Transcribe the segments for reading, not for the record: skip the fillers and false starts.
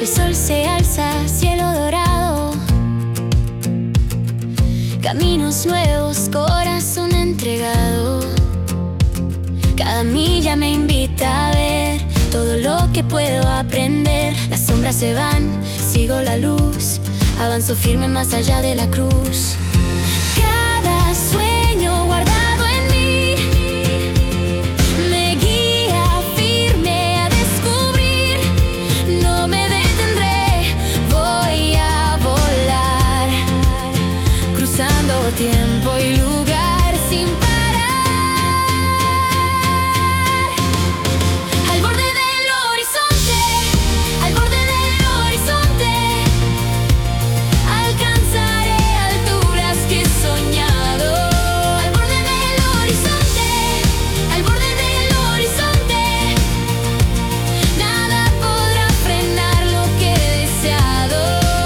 El sol se alza, cielo dorado, caminos nuevos, corazón entregado. Cada milla me invita a ver todo lo que puedo aprender. Las sombras se van, sigo la luz, avanzo firme más allá de la cruz. Cada sueño guardado en mí me guía firme a descubrir. No me detendré, voy a volar, cruzando tiempo y lugar sin parar. Al borde del horizonte, al borde del horizonte, alcanzaré alturas que he soñado. Al borde del horizonte, al borde del horizonte, nada podrá frenar lo que he deseado.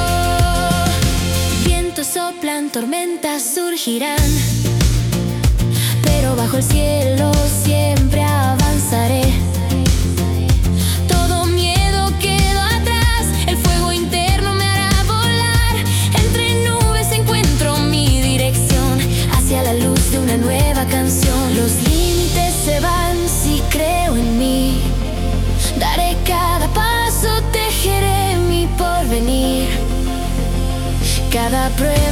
Vientos soplan, tormentas surgirán, pero bajo el cielo siempre avanzaré. Todo miedo quedó atrás, el fuego interno me hará volar. Entre nubes encuentro mi dirección, hacia la luz de una nueva canción. Los límites se van si creo en mí. Daré cada paso, tejeré mi porvenir. Cada prueba